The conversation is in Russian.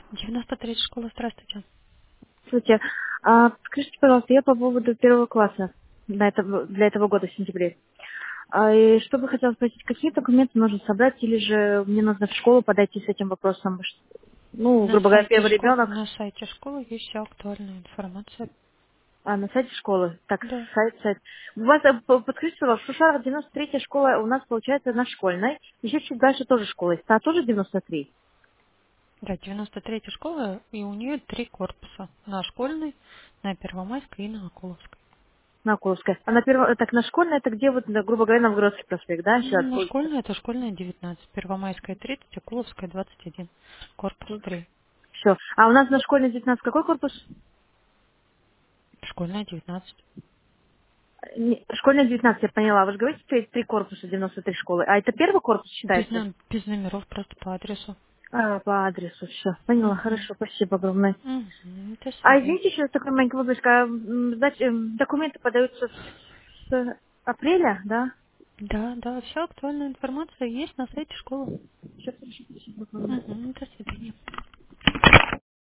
93 школа, здравствуйте. Слушайте, скажите, пожалуйста, я по поводу первого класса для этого года в сентябре. И что бы хотела спросить, какие документы нужно собрать, или же мне нужно в школу подойти с этим вопросом? Ну, грубо говоря, первый ребенок, На сайте школы есть вся актуальная информация. на сайте школы. Так, Да. сайт. У вас, подскажите, пожалуйста, Шушара, 93-я школа у нас, получается, на школьной. Еще чуть дальше тоже школа есть. Та тоже 93 Да, 93 школа, и у нее 3 корпуса. На школьной, на Первомайской и на Акуловской. на Курской. А на первом, так, на школьной, это где, вот, грубо говоря, Новгородский проспект, да, Ну, сейчас на получится? школьной это школьная 19, Первомайская 30, Акуловская 21. Корпус 3. Все. А у нас на школьной 19 какой корпус? Школьная 19. Школьная 19, я поняла. Вы же говорите, что есть три корпуса, 93 школы. А это первый корпус считается? Без номеров, просто по адресу. По адресу, все. Поняла, Угу. хорошо, спасибо огромное. Угу. До А свидания. извините, еще такой маленький вопрос. Документы подаются с апреля, да? Да, да, вся актуальная информация есть на сайте школы. Все, спасибо огромное. Угу. До свидания.